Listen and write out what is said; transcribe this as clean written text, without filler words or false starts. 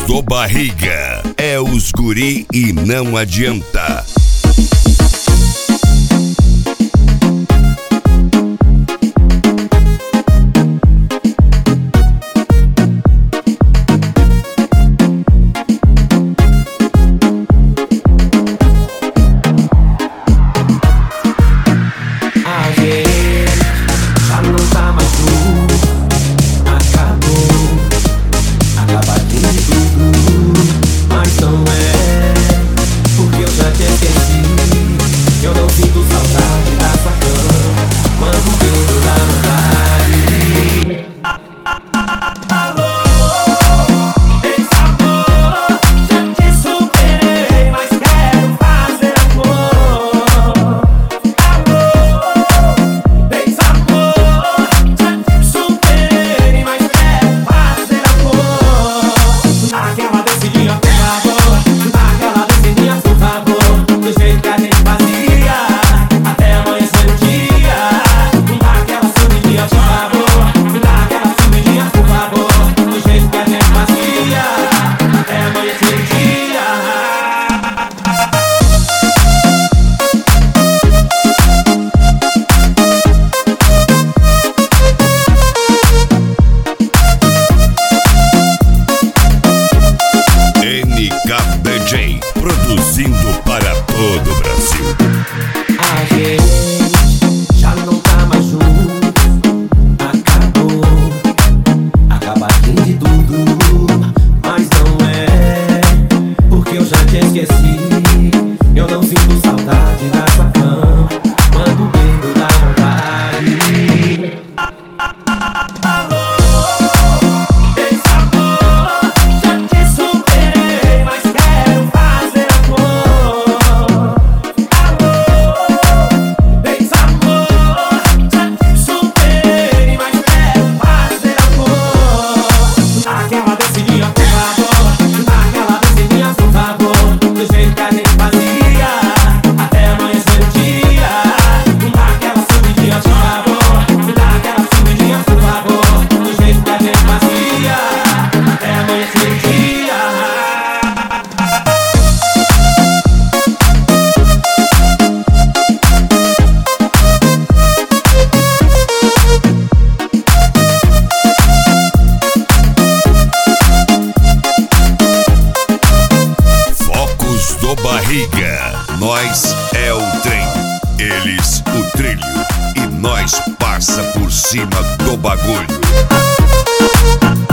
do Barriga. É os guri e não adianta. NKDJ, produzindo para todo o Brasil. A gente já não tá mais junto. Acabou, acabadinho de tudo. Mas não é, porque eu já te esqueci. Eu não sinto saudade da sua cama quando o dedo dá vontade. Do Barriga, nós é o trem, eles o trilho e nós passa por cima do bagulho.